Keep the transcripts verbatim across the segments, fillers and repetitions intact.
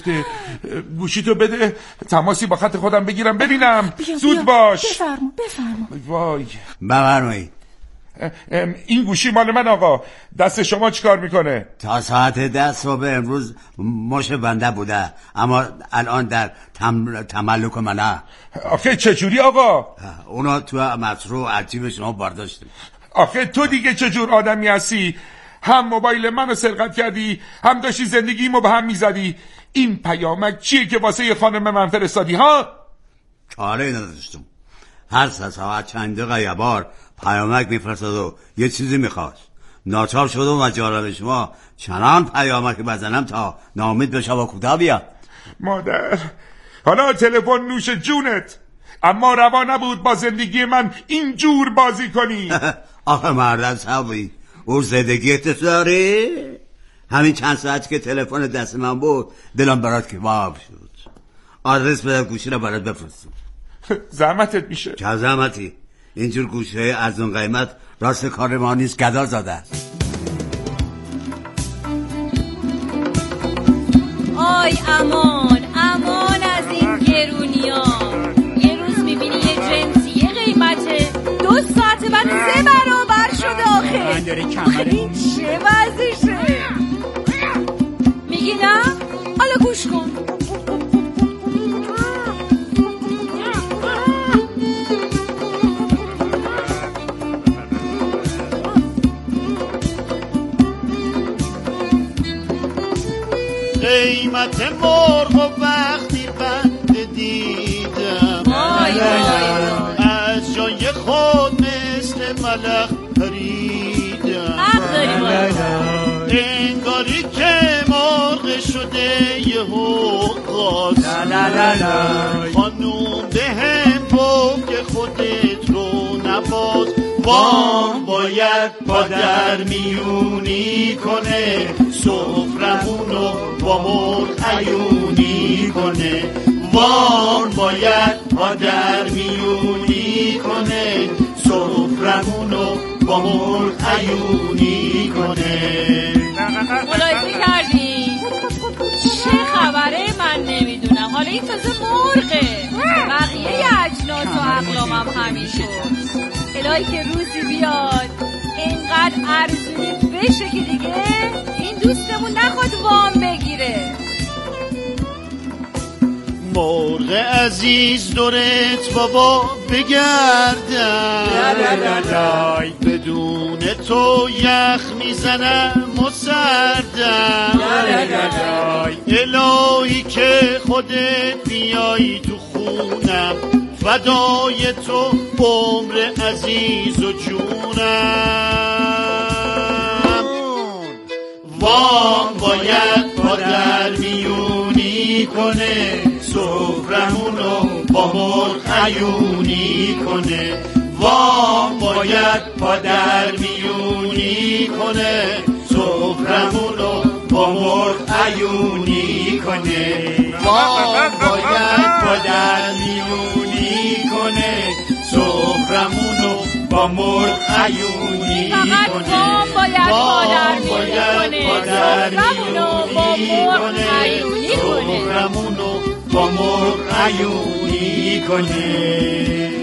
گوشیتو بده تماسی با خط خودم بگیرم ببینم. زود باش. بفرما بفرما. وای بفرمایید. این گوشی مال من آقا. دست شما چیکار میکنه؟ تا ساعت ده صبح امروز مش بنده بوده، اما الان در تم... تملک منه. آخه چجوری آقا؟ اونا تو مترو ارتیب شما برداشتیم. آخه تو دیگه چجور آدمی هستی؟ هم موبایل منو سرقت کردی، هم داشتی زندگیمو به هم میزدی. این پیامک چیه که واسه یه خانم من فرستادی ها؟ چاره نداشتم. هر سه ساعت چند دقیقه یه بار پیامک میفرستاد و یه چیزی میخواست. ناچار شدم و جالب شما چنان پیامک بزنم تا ناامید بشه و کوتاه بیاد. مادر حالا تلفن نوش جونت، اما روا نبود با زندگی من اینجور بازی کنی. آخه مردم صبری او زندگیت داری؟ همین چند ساعت که تلفن دست من بود دلم برات که واب شد. آدرس بده گوشی رو برات بفرستم. زحمتت میشه. چه زحمتی؟ اینجور گوشه از اون قیمت راست کار ما نیست، گدا زاده است. آی امان امان از این گرونیا. یه روز میبینی یه جنسی یه قیمته، دو ساعت بعد سه برابر شده. آخه این چه وضعشه؟ میگی نه؟ حالا گوش کن. قیمت مرغ و وقتی بند دیدم از جای خود مثل ملخ پریدم. انگاری که مرغ شده یه حقاست. خانوم به هم گفت که خودت رو نباز. وام باید پادر میونی کنه، سفرمونو با مرغ عیونی کنه. وام باید پادر میونی کنه، سفرمونو با مرغ عیونی کنه. ملاحظه کردی؟ چه خبره من نمیدونم. حالا این تازه مرغه، بقیه اجناس و اقلامم همینطور. الهی که روزی بیاد اینقدر ارزونی بشه که دیگه این دوستمون نخواد وام بگیره. مرغ عزیز دورت بابا بگردم، بدون تو یخ میزنم و سردم. الهی که خودت بیایی تو خونم، فدای تو عمر عزیز و جونم. وام باید پادر میونی کنه، سفرمونو با مرغ عیونی کنه. وام باید پادر میونی کنه، سفرمونو با مرغ عیونی کنه. وام باید پادر میونی کنه، سفرمونو با مرغ عیونی کنه. وام باید پادر میونی کنه، سفرمونو با مرغ عیونی کنه. سفرمونو با مرغ عیونی کنه.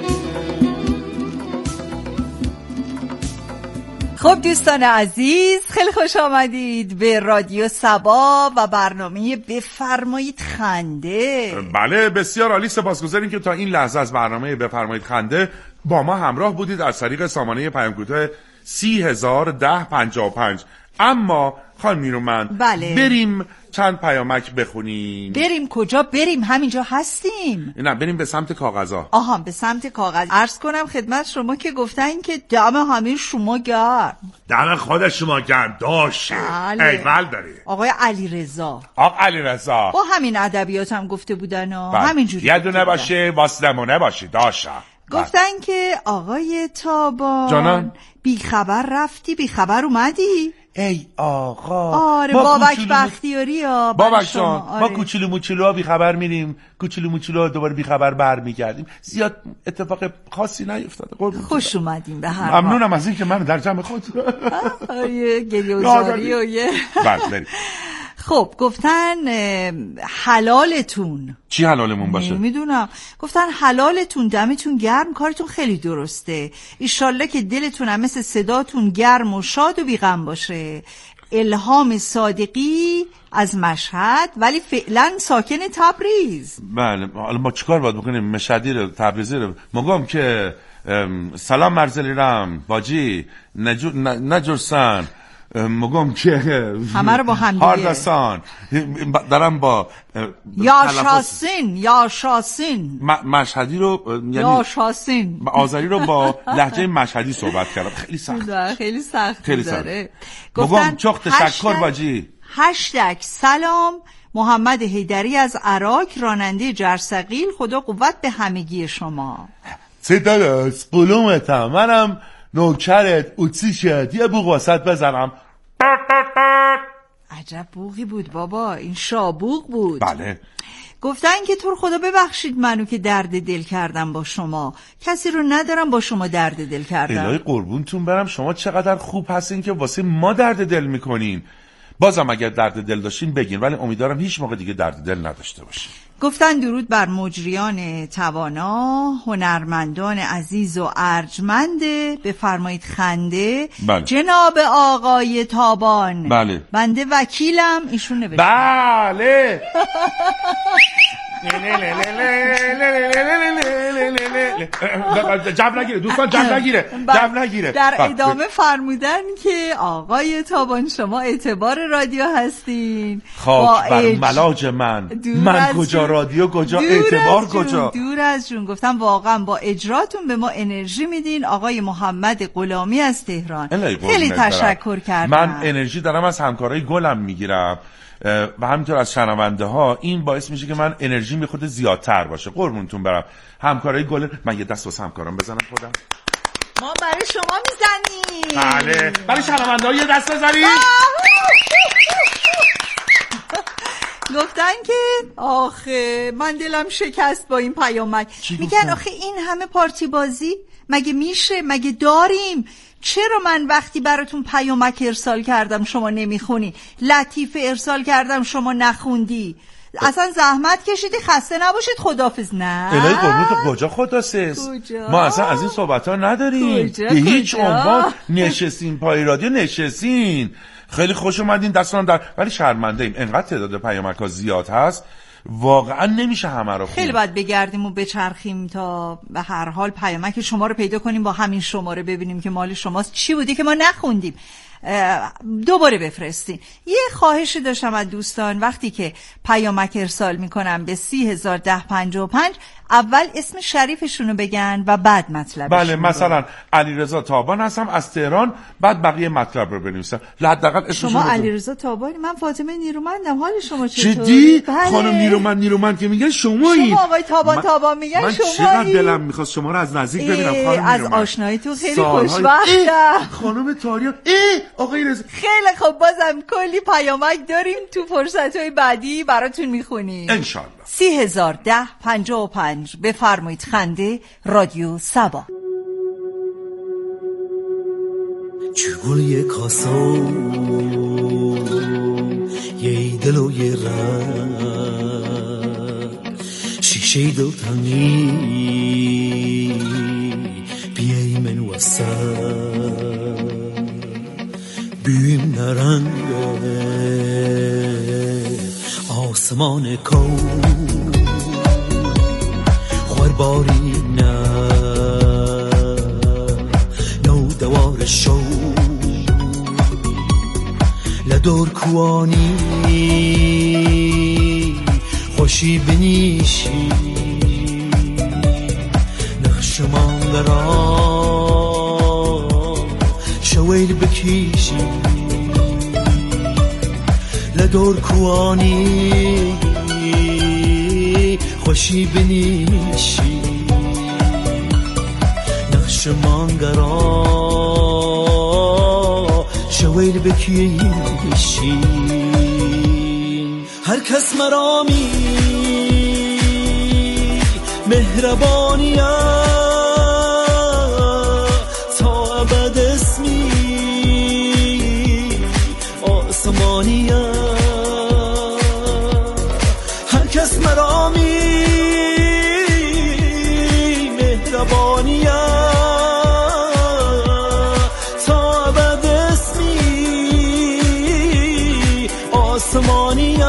خب دوستان عزیز، خیلی خوش آمدید به رادیو صبا و برنامه بفرمایید خنده. بله بسیار عالی، سپاسگزاریم که تا این لحظه از برنامه بفرمایید خنده با ما همراه بودید از طریق سامانه پیام کوتاه سی هزار ده پنجاه و پنج. اما خانم نیرومند، بله. بریم چند پیامک بخونیم. بریم کجا؟ بریم همینجا هستیم. نه بریم به سمت کاغذها. آها به سمت کاغذ. عرض کنم خدمت شما که گفتن که دم همه شما گرم. دم خود شما گرم داشه. بله. ایول داری آقای علیرضا. آقا علیرضا با همین ادبیات هم گفته بودن ها. همینجوری یه دونه باشه واسلمونه باشه داشه. گفتن که آقای تابان جانم بی خبر رفتی بی خبر اومدی. ای آقا آره بابک بختیاری ها. بابک جان آره. ما کوچولو موچولو ها بی خبر میریم، کوچولو موچولو ها دوباره بی خبر برمیگردیم. زیاد اتفاق خاصی نیفتاده. خوش اومدیم به هر حال. ممنونم از این که منو در جمع خود آره گریه و زاری و یه بله بریم. خب گفتن حلالتون. چی حلالمون باشه؟ نمیدونم. گفتن حلالتون، دمتون گرم، کارتون خیلی درسته، ایشالله که دلتون هم مثل صداتون گرم و شاد و بیغم باشه. الهام صادقی از مشهد ولی فعلا ساکن تبریز. بله حالا ما چیکار باید بکنیم؟ مشهدی رو تبریزی رو مگم که سلام مرزلی رم باجی نجور نجورسن مگم که همه رو با هم دیگه هاردستان دارم با یا شاسین یا شاسین مشهدی رو یعنی یا شاسین آذری رو با لهجه مشهدی صحبت کردم. خیلی سخت خیلی سخت خیلی سخت. مگم چخ تشکر باجی. هشتگ سلام محمد حیدری از عراق، راننده جرثقیل. خدا قوت به همگی شما. سیدالاس قلومتم، منم نوکرت اوتیشت، یه بوق واسط بزنم. عجب بوقی بود بابا، این شابوق بود. بله. گفتن که تو رو خدا ببخشید منو که درد دل کردم با شما، کسی رو ندارم با شما درد دل کردم. الهی قربونتون برم، شما چقدر خوب هستین که واسه ما درد دل میکنین. بازم اگر درد دل داشتین بگین، ولی امیدوارم هیچ موقع دیگه درد دل نداشته باشین. گفتن درود بر مجریان توانا، هنرمندان عزیز و ارجمند، بفرمایید خنده. بله. جناب آقای تابان. بله. بنده وکیلم، ایشون نوشته. بله. جب نگیره دوستان، جب نگیره جب نگیره. در ادامه فرمودن که آقای تابان شما اعتبار رادیو هستین. خاک بر ملاج من، من کجا رادیو کجا اعتبار کجا. دور از جون. گفتم واقعا با اجراتون به ما انرژی میدین. آقای محمد غلامی از تهران، خیلی تشکر کردم. من انرژی دارم از همکارای گلم میگیرم و همینطور از شنونده ها. این باعث میشه که من انرژی می خود زیادتر باشه. قربونتون برم همکارای گل. من یه دست واسه همکارام بزنم خودم. ما برای شما میزنیم. بله برای شنونده ها یه دست بزنیم. گفتن که آخه من دلم شکست با این پیامک. میگن آخه این همه پارتی بازی مگه میشه؟ مگه داریم؟ چرا من وقتی براتون پیامک ارسال کردم شما نمیخونی؟ لطیفه ارسال کردم شما نخوندی؟ اصلا زحمت کشیدی، خسته نباشید، خداحافظ. نه الهی قربونت کجا خداسس، ما اصلا از این صحبت ها نداریم. به هیچ عنوان نشستین پای رادیو نشستین. خیلی خوش اومدین دستان در، ولی شرمنده ایم انقدر تعداد پیامک ها زیاد هست واقعا نمیشه همه رو خوند. خیلی باید بگردیم و بچرخیم تا به هر حال پیامک شما رو پیدا کنیم، با همین شماره ببینیم که مال شماست، چی بودی که ما نخوندیم، دوباره بفرستین. یه خواهشی داشتم از دوستان، وقتی که پیامک ارسال میکنم به سی هزار ده پنجاه و پنج اول اسم شریفشونو بگن و بعد مطلبشون. بله مثلا علیرضا تابان هستم از تهران، بعد بقیه مطلب رو بنویسم. حداقل اسمشون. شما علیرضا تابانی، من فاطمه نیرومندم. حال شما چطوره؟ جدی؟ بله. خانم نیرومند نیرومند که میگن شمایی. شما آقای تابان تابان میگن شمایی. من چقدر دلم میخواست شما رو از نزدیک ببینم خانم نیرومند. از آشناییتون خیلی خوشبختم. خانم تاریا، آقای رضا. خیلی خوب، بازم کلی پیامک داریم، تو فرصت‌های بعدی براتون میخونیم ان شاء الله. سی هزار ده پنجاه و پنج بفرمایید خنده رادیو سبا. چگل یه کاسو یه دل و یه رنگ شیشه دل تنگی بیای من وسط بیم نرنگه آسمان کون خوارباری نه نو دوار شو لدور کوانی خوشی بنیشی نخشمان برا شویل بکیشی لدور کوانی خوشی بنیشی نقش مانگرا شویل بکیشی هر کس مرامی مهربانی تا ابد اسمی آسمانی کس مرا می مهربانیه تا ابد اسمی آسمانیه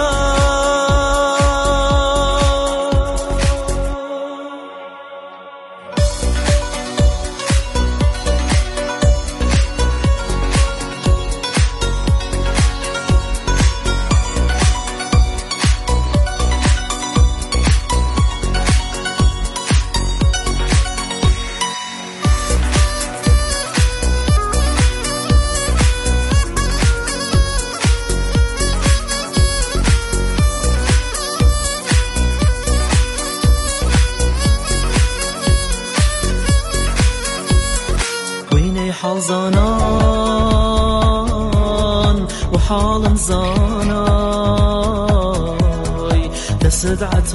حزانان وحالم زاناي تسدعت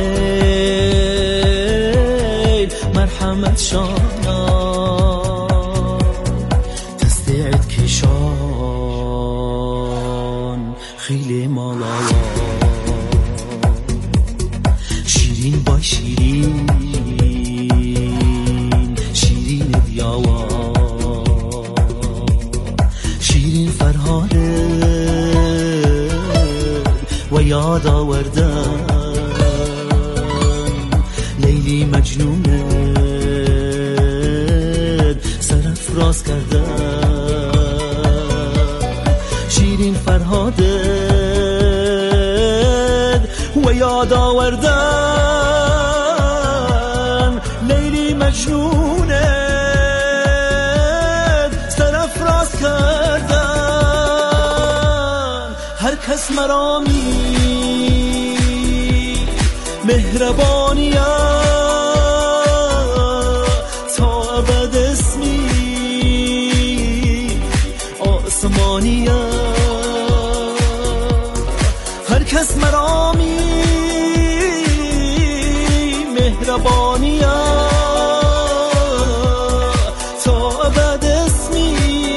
وميل مرحمة شاناي تستعد كشان خيلي مالايا شيرين باي شيرين شيرين دياوا و یاد آوردم لیلی مجنونه سرافراز کردم شیرین فرهاده و یاد آوردم لیلی مجنونه سرافراز کردم هر کس مرا می مهربانیه تا ابد اسمی آسمانیه هر کس مرا می مهربانیه تا ابد اسمی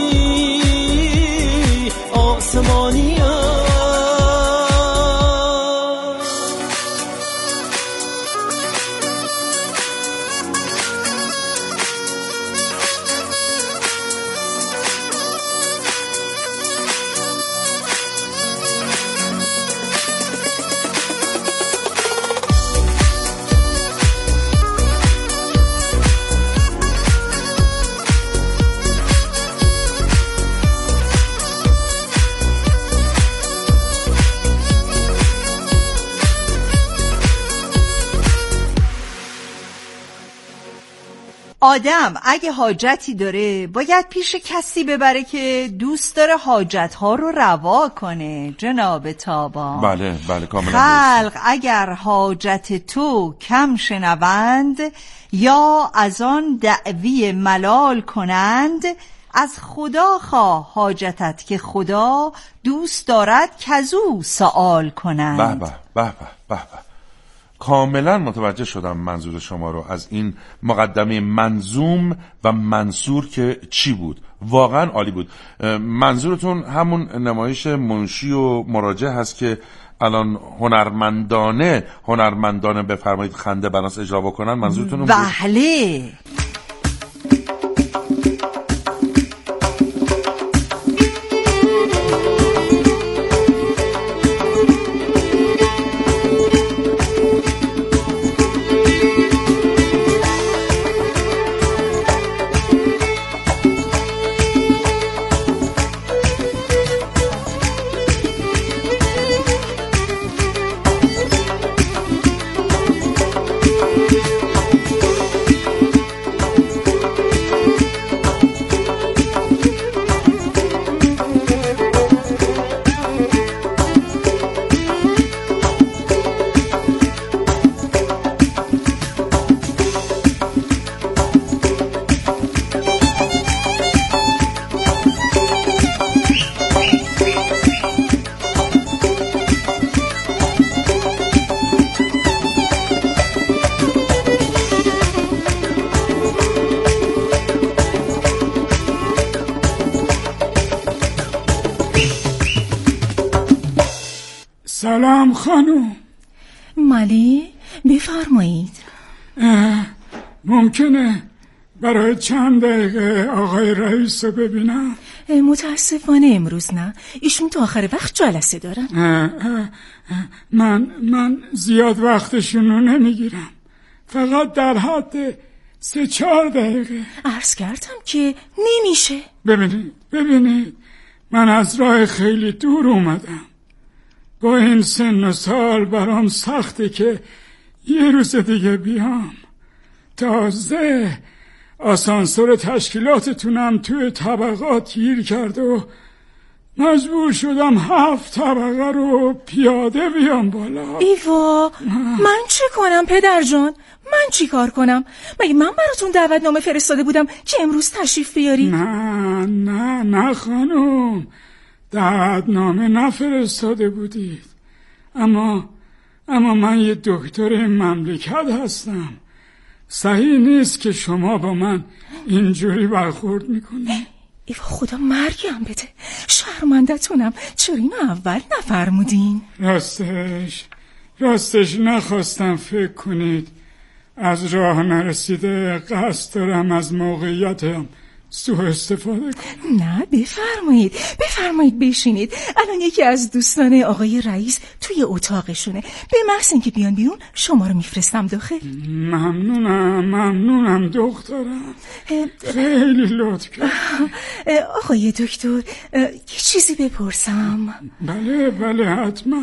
آسمانیه آدم اگه حاجتی داره باید پیش کسی ببره که دوست داره حاجتها رو روا کنه جناب تابان. بله بله کاملا. خلق اگر حاجت تو کم شنوند یا از آن دعوی ملال کنند از خدا خواه حاجتت که خدا دوست دارد کزو سوال کنند. به به به به به به کاملا متوجه شدم منظور شما رو از این مقدمه منظوم و منصور که چی بود. واقعا عالی بود. منظورتون همون نمایش منشی و مراجع هست که الان هنرمندانه هنرمندانه بفرمایید خنده بناس اجرا بکنن. منظورتون بود؟ بله. سلام خانم. علی، بفرمایید. ممکنه برای چند دقیقه آقای رئیس رو ببینم؟ متاسفانه امروز نه، ایشون تا آخر وقت جلسه دارن. من من زیاد وقتشون رو نمیگیرم، فقط در حد سه چهار دقیقه. عرض کردم که نمیشه. ببینید ببینید من از راه خیلی دور اومدم، با این سن و سال برام سخته که یه روز دیگه بیام. تازه آسانسور تشکیلاتتونم توی طبقات گیر کرد و مجبور شدم هفت طبقه رو پیاده بیام بالا. ایوا، من چه کنم پدر جان؟ من چی کار کنم؟ مگه من براتون دعوتنامه فرستاده بودم که امروز تشریف بیاری؟ نه نه نه خانم، دعوتنامه نفرستاده بودید، اما اما من یه دکتر این مملکت هستم. صحیح نیست که شما با من اینجوری برخورد میکنید. ایوا خدا مرگم بده، شرمندتونم. چرا اینو اول نفرمودین؟ راستش راستش نخواستم فکر کنید از راه نرسیده قصد دارم از موقعیتم سوء استفاده کنم. نه بفرمایید بفرمایید بشینید. الان یکی از دوستان آقای رئیس توی اتاقشونه، به محض اینکه بیان بیرون شما رو میفرستم داخل. ممنونم ممنونم دخترم، خیلی لطف کردی. آقای دکتر یه چیزی بپرسم؟ بله بله حتما.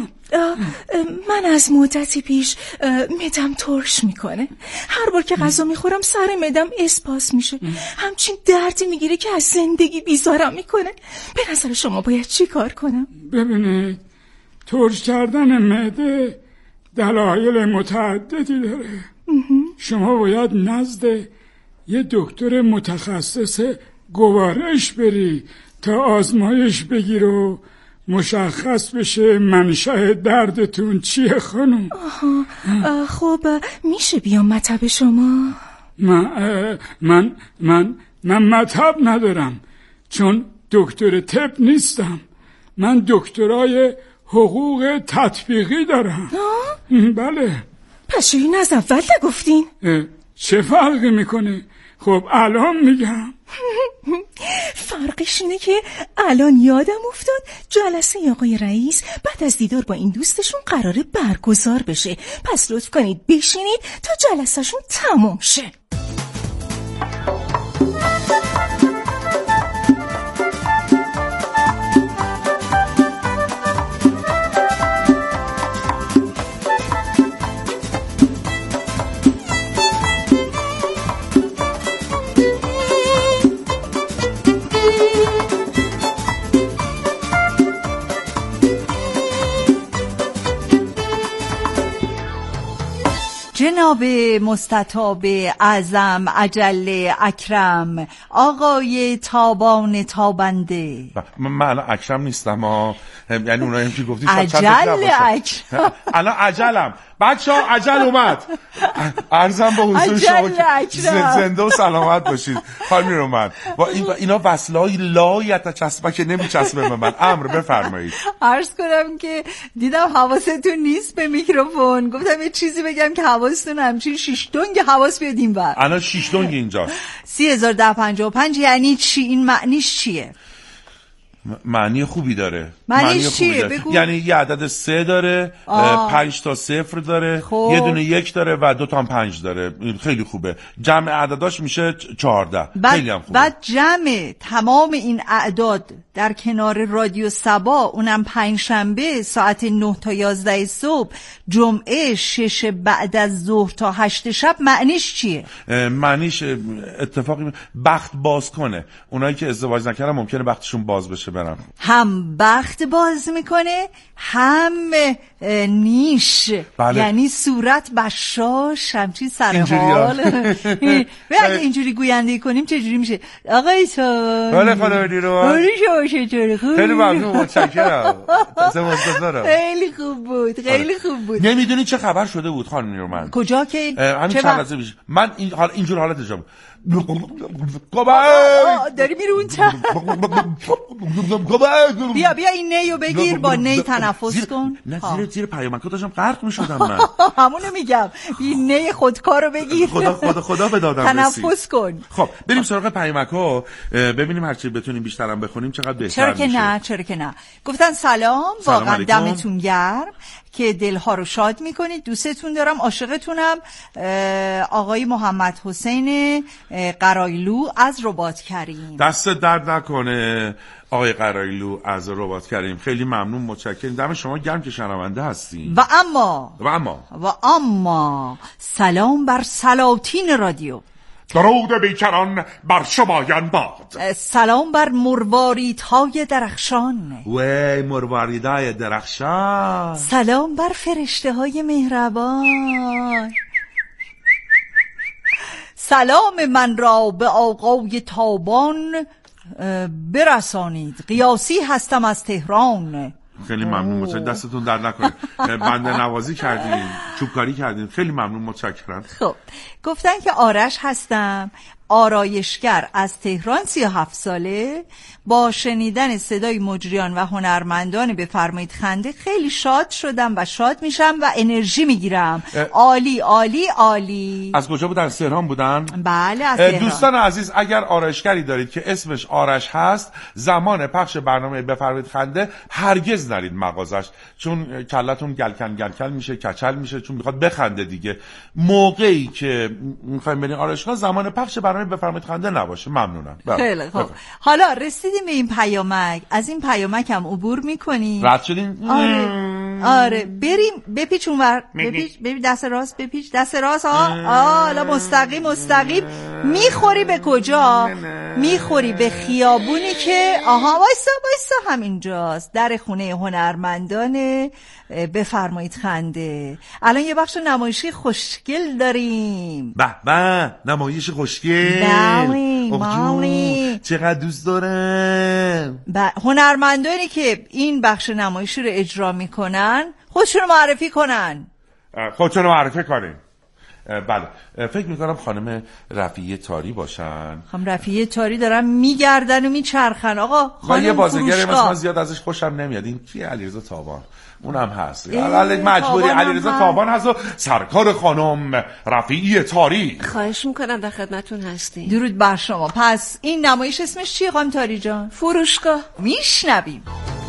من از مدتی پیش معدم ترش میکنه، هر بار که غذا میخورم سر معدم اسپاس میشه، همچین دردی میگیره که از زندگی بیزارم میکنه. به نظر شما باید چی کار کنم؟ ببینید، ترش کردن معده دلایل متعددی داره. شما باید نزد یه دکتر متخصص گوارش بری تا آزمایش بگیر و مشخص بشه منشأ دردتون چیه خانم. آها، خب میشه بیام مطب شما؟ من من من من مطب ندارم، چون دکتر طب نیستم. من دکترای حقوق تطبیقی دارم. بله. پس چرا این از اول نگفتین؟ چه فرقی میکنه؟ خب الان میگم. فرقش اینه که الان یادم افتاد جلسه آقای رئیس بعد از دیدار با این دوستشون قراره برگزار بشه، پس لطف کنید بشینید تا جلسهشون تموم شه. جناب مستطاب اعظم اجل اکرم آقای تابان تابنده. من الان اکرم نیستم ها، یعنی اونایی که گفتید اجل اکرم. الان اجلم بچه ها، اجل اومد. عرضم به حضور شما که زنده و سلامت باشید. خانم رومن با این اینا وصلای لایت چسبه که نمیچسبه به من. امر بفرمایید. عرض کنم که دیدم حواستون نیست به میکروفون، گفتم یه چیزی بگم که حواستون همچین شیش دنگ حواس بیاد این ور. الان شیش دنگ اینجا. سی هزار ده پنجاه و پنج یعنی چی؟ این معنیش چیه؟ معنی خوبی داره. معنی چیه؟ بگو. یعنی یه عدد سه داره، آه. پنج تا صفر داره، خوب. یه دونه یک داره و دو تا هم پنج داره. خیلی خوبه. جمع اعداداش میشه چهارده. خیلی هم خوبه. بعد جمع تمام این اعداد در کنار رادیو سبا، اونم پنج شنبه ساعت نه تا یازده صبح، جمعه شش بعد از ظهر تا هشت شب، معنیش چیه؟ معنیش اتفاقی بخت باز کنه. اونایی که ازدواج نکردن ممکنه بختشون باز بشه برن. هم بخت باز میکنه هم نیش. بله. یعنی صورت بشاش همچین سرحال. و اگه اینجوری گویندگی کنیم چجوری میشه؟ آقای سان بله خانوالی رو باری شما چطوره؟ خیلی ممنون، متشکرم. خیلی خوب بود، خیلی خوب بود. نمیدونی چه خبر شده بود خانم نیرومند؟ کجا که همین چند لحظه پیش من این حال اینجور حالت داشتم. داری میری اون طرف. بیا بیا این نیو بگیر، با نی تنفس کن. نه زیر زیر پیامک‌ها داشتم غرق میشدم من. همونو میگم، این نی خودکارو بگیر. خدا خدا خدا به دادم رسید. تنفس کن. خب بریم سراغ پیامک‌ها، ببینیم هرچی بتونیم بیشترم بخونیم چقدر بهتر چرا که میشه. نه چرا که نه. گفتن سلام، واقعا دمتون گرم که دلها رو شاد میکنید، دوستتون دارم، عاشقتونم. آقای محمد حسین قرایلو از رباط کریم. دست درد نکنه آقای قرایلو از رباط کریم، خیلی ممنون، متشکرم، دم شما گرم که شنونده هستین. و اما و اما و اما سلام بر سلاطین رادیو، درود بیکران بر شمایان باد. سلام بر مرواریدهای درخشان، وی مرواریدهای درخشان. سلام بر فرشته های مهربان. سلام من را به آقای تابان برسانید، قیاسی هستم از تهران. خیلی ممنون، متشکرم، دستتون در نکنه. بنده نوازی کردین، چوبکاری کردین، خیلی ممنون، متشکرم. خب گفتن که آرش هستم، آرایشگر از تهران، سی و هفت ساله. با شنیدن صدای مجریان و هنرمندان بفرمایید خنده خیلی شاد شدم و شاد میشم و انرژی میگیرم. عالی عالی عالی. از کجا بودن؟ از تهران بودن؟ بله از تهران. دوستان عزیز، اگر آرایشگری دارید که اسمش آرش هست، زمان پخش برنامه بفرمایید خنده هرگز نرید مغازش، چون کلتون گلکن گلکن میشه، کچل میشه، چون میخواد بخنده دیگه. موقعی که میخوایم برین آرایشگاه زمان پخش برنامه بفرمایید خنده نباشه. ممنونم. خیلی خوب. حالا رسیدیم به این پیامک، از این پیامک هم عبور میکنیم. رد شدین؟ آره آره بریم، بپیچ اونور، بپیچ ببین، دست راست بپیچ، دست راست. ها آه حالا مستقیم مستقیم میخوری به کجا؟ میخوری به خیابونی که آها وایسا وایسا همینجاست، در خونه هنرمندان بفرمایید خنده. الان یه بخش نمایشی خوشگل داریم. به به، نمایش خوشگل. بله بله، چقدر دوست دارم. هنرمندانی که این بخش نمایشی رو اجرا میکنن خودشون رو معرفی کنن. خودشون رو معرفی کنن. بله، فکر میکنم خانم رفیعی تاری باشن. خانم رفیعی تاری دارن میگردن و میچرخن. آقا خانم یه بازیگر مثلا من زیاد ازش خوشم نمیاد. این کی؟ علیرضا تابان، اونم هست. الان مجبوری علیرضا تابان هست و سرکار خانم رفیعی تاری. خواهش میکنم در خدمتون هستیم. درود بر شما. پس این نمایش اسمش چیه خانم تاری جان؟ فروشگاه. میشنویم.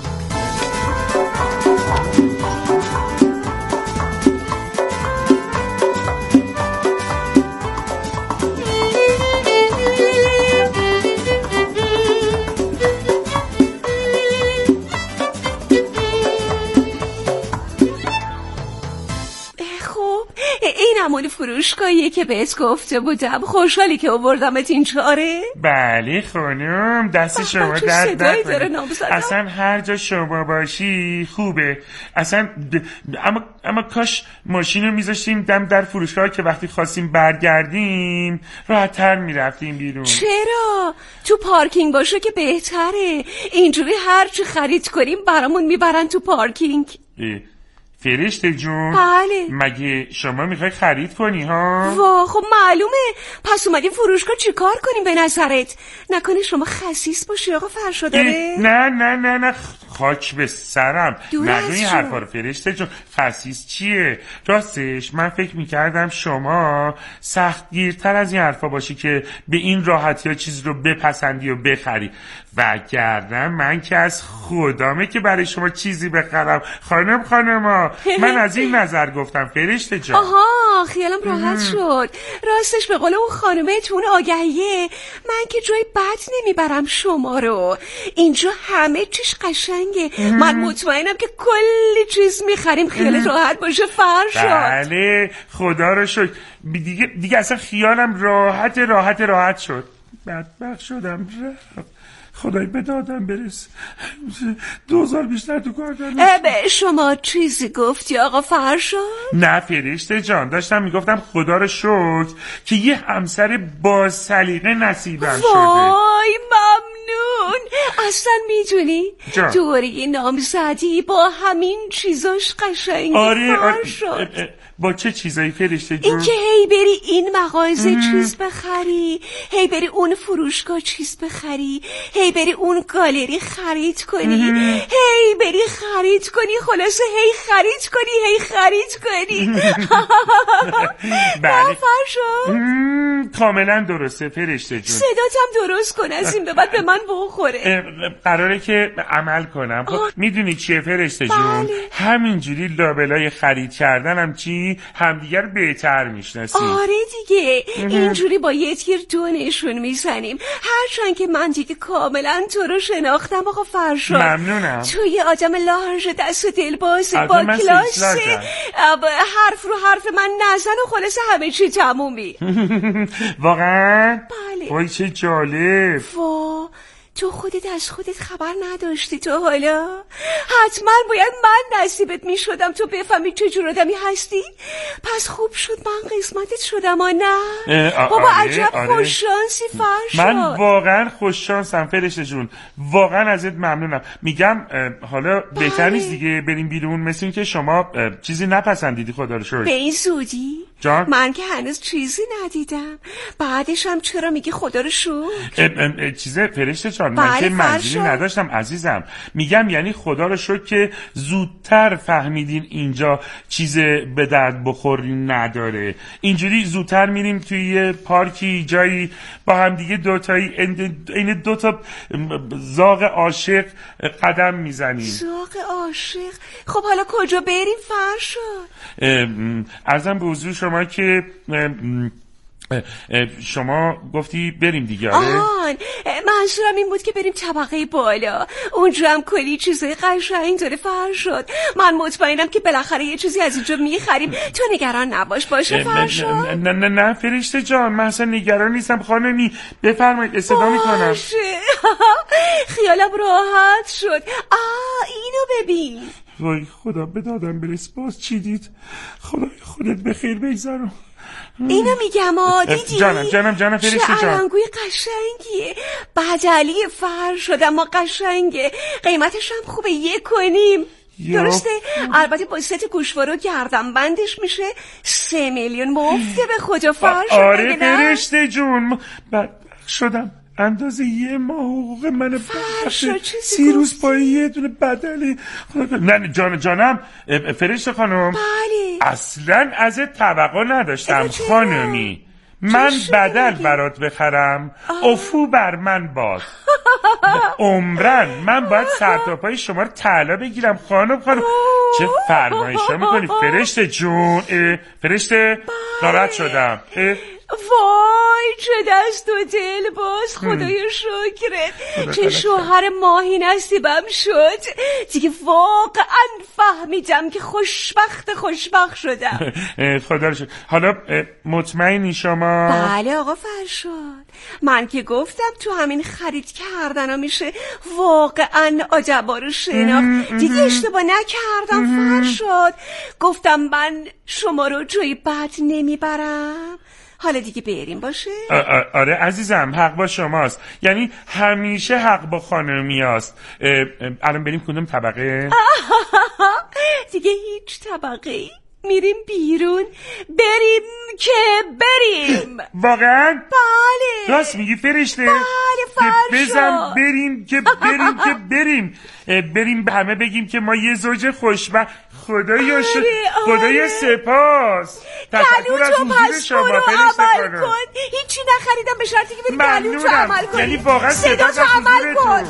همون فروشگاهیه که بهت گفته بودم. خوشحالی که آوردمت اینجا. آره بله خانم، دست شما درد نکنه. اصلا هر جا شما باشی خوبه. اصلا د... اما اما کاش ماشین رو میذاشتیم دم در فروشگاه که وقتی خواستیم برگردیم راحت‌تر میرفتیم بیرون. چرا؟ تو پارکینگ باشه که بهتره. اینجوری هر چی خرید کنیم برامون میبرن تو پارکینگ. اه. فرشته جون، بله. مگه شما میخوای خرید کنی ها؟ وا خب معلومه. پس اومدیم فروشگاه چی کار کنیم به نظرت؟ نکنه شما خسیس باشی آقا فرشادره؟ نه نه نه نه خاک به سرم، نگو این حرفا رو فرشته جون. خسیس چیه؟ راستش من فکر میکردم شما سخت گیرتر از این حرفا باشی که به این راحتی ها چیز رو بپسندی و بخری، وگرنه من که از خدامه که برای شما چیزی بخرم. خانم خانما من از این نظر گفتم فرشته جان. آها خیالم راحت شد. راستش به قول اون خانمه تو اون آگهیه من که جای بد نمیبرم شما رو. اینجا همه چیش قشنگه. من مطمئنم که کلی چیز میخریم. خیالت راحت باشه فرشاد. بله خدا رو شکر. دیگه دیگه اصلا خیالم راحت راحت راحت شد. بدبخت شدم رفت. خدای به دادم برس. دوزار بیشتر تو کار دارم. به شما چیزی گفتی آقا فرشاد؟ نه فرشته جان، داشتم میگفتم خدا رو شکر که یه همسر با سلیقه نصیبم شده. وای ممنون. اصلا میدونی دوره نامزدی با همین چیزاش قشنگی. آره آره. با چه چیزایی فرشته جون؟ این که هی بری این مغازه چیز بخری، هی بری اون فروشگاه چیز بخری، هی بری اون گالری خرید کنی، هی بری خرید کنی، خلاصه هی خرید کنی هی خرید کنی. بله کاملا درسته فرشته جون. صداتم درست کن از این به بعد به من بخوره. قراره که عمل کنم. خب میدونی چیه فرشته جون؟ همینجوری لابلای خرید کردنم چی همدیگر بهتر میشناسیم. آره دیگه اینجوری با یه تیر دو نشون میزنیم. هرچند که من دیگه کاملا تو رو شناختم آقا فرشاد. ممنونم. تو یه آدم لارژ دست و دلباز با کلاسه. حرف رو حرف من نزن و خلاص همه چی تمومی. واقعا؟ بله. وای چه جالب. وا تو خودت از خودت خبر نداشتی تو حالا؟ حتما باید من نصیبت می شدم تو بفهمی چه جور آدمی هستی. پس خوب شد من قسمتت شدم آ نه؟ بابا عجب آره. خوششانسی فرشاد. من واقعا خوششانسم فرشته جون. واقعا ازت ممنونم. میگم حالا بله. بهتر نیست دیگه بریم بیرون، مثل این که شما چیزی نپسندیدی خدا رو شکر. به این زودی؟ جان؟ من که هنوز چیزی ندیدم. بعدش هم چرا میگی خدا رو شکر؟ چیزه فرشته جان من که منظوری نداشتم عزیزم. میگم یعنی خدا رو شکر که زودتر فهمیدین اینجا چیز به درد بخوری نداره. اینجوری زودتر میریم توی یه پارکی جایی با هم دیگه دوتایی این دوتا زاغ عاشق قدم میزنیم. زاغ عاشق؟ خب حالا کجا بریم فرشاد؟ عرضم به حضور شما که شما گفتی بریم دیگه. آهان منظورم این بود که بریم طبقه بالا، اونجا هم کلی چیزای قشنگ داره فرشاد. من مطمئنم که بالاخره یه چیزی از اینجا میخریم. تو نگران نباش باشه فرشاد. نه نه نه فرشته جان من اصلا نگران نیستم خانمی. بفرمایید صدا میکنم. باشه خیالم راحت شد. آه اینو ببین. وای خدا به دادم برس باز چی دید؟ خدای خودت بخیر بگذارم. اینو میگم آ دیدی؟ جانم جانم جانم فرشته جان. چه علنگوی قشنگیه. بدلی فر شد اما قشنگه. قیمتش هم خوبه یک و نیم. درسته؟ البته با ست گوشوارو گردن بندش میشه سه میلیون مفته به خدا فر شد. آره فرشته جون بعد شدم اندازه یه ماه حقوق من بخشه. سی روز پای یه دونه بدلی. نه جان جانم فرشته خانم. بله اصلا ازت توقع نداشتم خانمی. من بدل برات بخرم افو بر من باد. عمرن من باید سر تا پای شما رو طلا بگیرم خانم خانم. چه فرمایشا میکنی فرشته جون؟ فرشته ناراحت شدم. وای چه دست و دل باز خدای شکرت. چه شوهر ماهی نصیبم شد دیگه. واقعا فهمیدم که خوشبخت خوشبخت شدم. خدا رو شکر. حالا مطمئنی شما؟ بله آقا فرشاد من که گفتم تو همین خرید کردن میشه واقعا آدما رو شناخت. دیگه اشتباه نکردم فرشاد. گفتم من شما رو جای بد نمیبرم. حالا دیگه بریم باشه؟ آره عزیزم حق با شماست. یعنی همیشه حق با خانمی هست. الان بریم کدوم طبقه؟ دیگه هیچ طبقه. میریم بیرون. بریم که بریم. واقعا؟ بله راست میگی فرشته؟ بله فرشاد. بزن بریم که بریم که بریم. بریم به همه بگیم که ما یه زوج خوشبخت. خدایا شد خدایا سپاس. تشکر از حضور شما فرشته خانم. هیچی نخریدم به شرطی که بریم تعلیم تو عمل کنی. یعنی واقعا صدا تو عمل کن.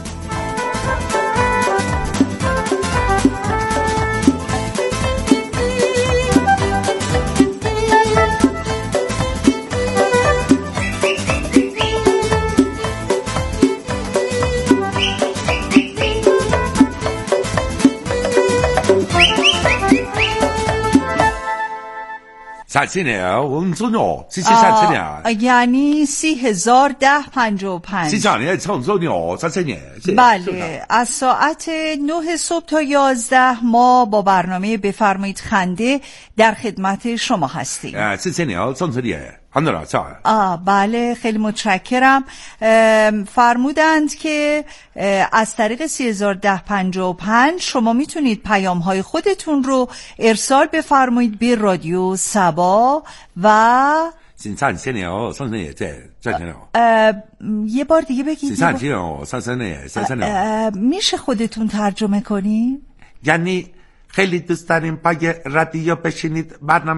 سلسینه اون زونو سی سی سلسینه یعنی سی هزار ده پنجا و پنج. سی جانه زونو سلسینه. بله از ساعت نه صبح تا یازده ما با برنامه بفرمایید خنده در خدمت شما هستیم. سلسینه سلسینه آه بله خیلی متشکرم. فرمودند که از طریق سه هزار و ده پنجاه و پنج شما میتونید پیام های خودتون رو ارسال بفرمایید به رادیو سبا و یه بار دیگه بگید. میشه خودتون ترجمه کنین؟ یعنی خیلی دوست داریم پای رادیو بشینید برنامه